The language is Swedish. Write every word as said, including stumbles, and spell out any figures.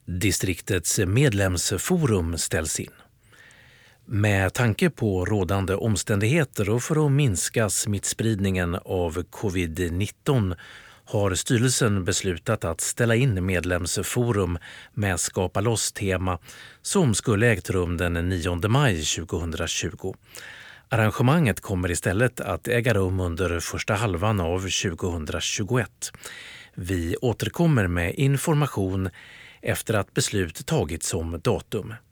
Distriktets medlemsforum ställs in. Med tanke på rådande omständigheter och för att minska smittspridningen av covid nitton har styrelsen beslutat att ställa in medlemsforum med Skapa loss-tema som skulle ägt rum den nionde maj tjugohundratjugo. Arrangemanget kommer istället att äga rum under första halvan av tjugohundratjugoett. Vi återkommer med information efter att beslut tagits om datum.